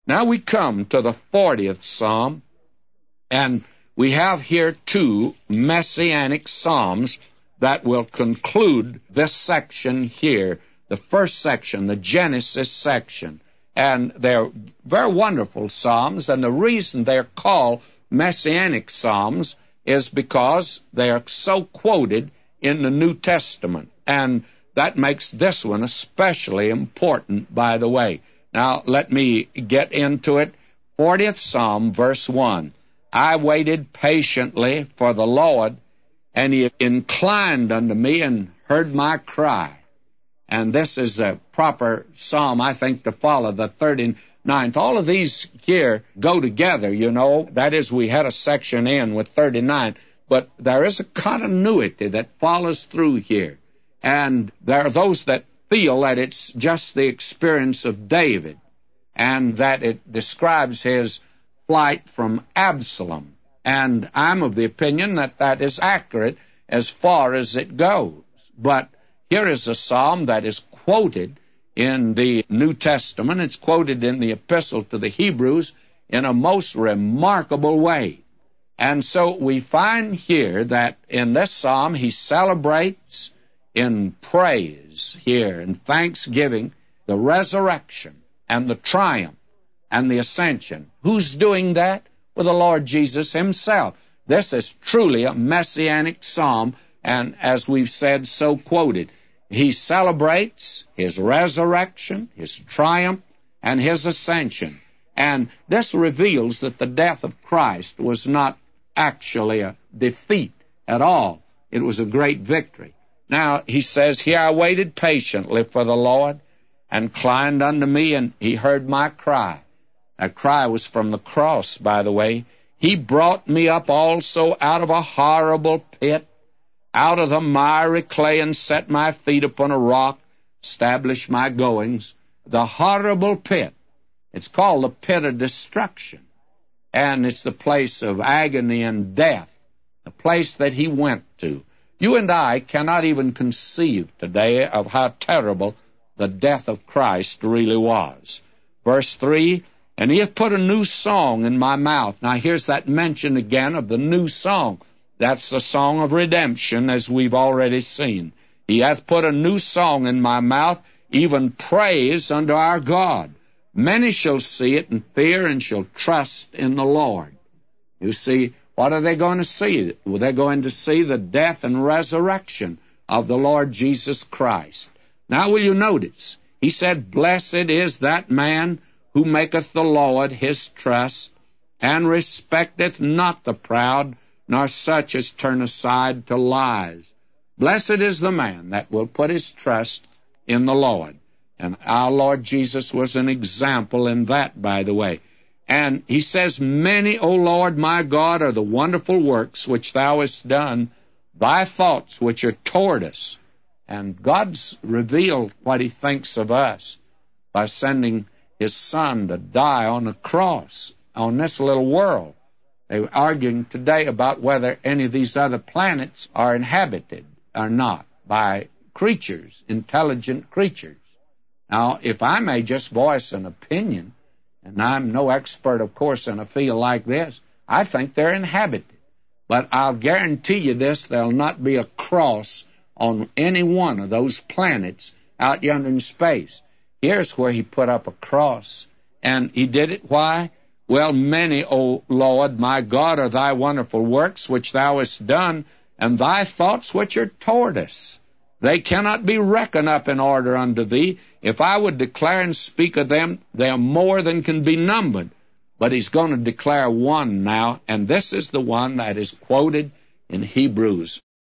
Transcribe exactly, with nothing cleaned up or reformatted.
Now we come to the fortieth Psalm, and we have here two messianic psalms that will conclude this section here, the first section, the Genesis section. And they're very wonderful psalms, and the reason they're called messianic psalms is because they are so quoted in the New Testament. And that makes this one especially important, by the way. Now, let me get into it. fortieth Psalm, verse one. I waited patiently for the Lord, and he inclined unto me and heard my cry. And this is a proper psalm, I think, to follow the thirty-ninth. All of these here go together, you know. That is, we had a section in with thirty-nine, but there is a continuity that follows through here. And there are those that feel that it's just the experience of David, and that it describes his flight from Absalom. And I'm of the opinion that that is accurate as far as it goes. But here is a psalm that is quoted in the New Testament. It's quoted in the Epistle to the Hebrews in a most remarkable way. And so we find here that in this psalm he celebrates in praise here, in thanksgiving, the resurrection and the triumph and the ascension. Who's doing that? Well, the Lord Jesus himself. This is truly a messianic psalm, and as we've said, so quoted. He celebrates his resurrection, his triumph, and his ascension. And this reveals that the death of Christ was not actually a defeat at all. It was a great victory. Now, he says, here I waited patiently for the Lord, and inclined unto me, and he heard my cry. That cry was from the cross, by the way. He brought me up also out of a horrible pit, out of the miry clay, and set my feet upon a rock, established my goings. The horrible pit. It's called the pit of destruction. And it's the place of agony and death, the place that he went to. You and I cannot even conceive today of how terrible the death of Christ really was. Verse three, and he hath put a new song in my mouth. Now here's that mention again of the new song. That's the song of redemption, as we've already seen. He hath put a new song in my mouth, even praise unto our God. Many shall see it and fear, and shall trust in the Lord. You see, what are they going to see? Well, they're going to see the death and resurrection of the Lord Jesus Christ. Now will you notice, he said, blessed is that man who maketh the Lord his trust, and respecteth not the proud, nor such as turn aside to lies. Blessed is the man that will put his trust in the Lord. And our Lord Jesus was an example in that, by the way. And he says, many, O Lord my God, are the wonderful works which thou hast done, thy thoughts which are toward us. And God's revealed what he thinks of us by sending his Son to die on the cross on this little world. They're arguing today about whether any of these other planets are inhabited or not by creatures, intelligent creatures. Now, if I may just voice an opinion, and I'm no expert, of course, in a field like this, I think they're inhabited. But I'll guarantee you this, there'll not be a cross on any one of those planets out yonder in space. Here's where he put up a cross. And he did it, why? Well, many, O Lord, my God, are thy wonderful works which thou hast done, and thy thoughts which are toward us. They cannot be reckoned up in order unto thee. If I would declare and speak of them, they are more than can be numbered. But he's going to declare one now, and this is the one that is quoted in Hebrews.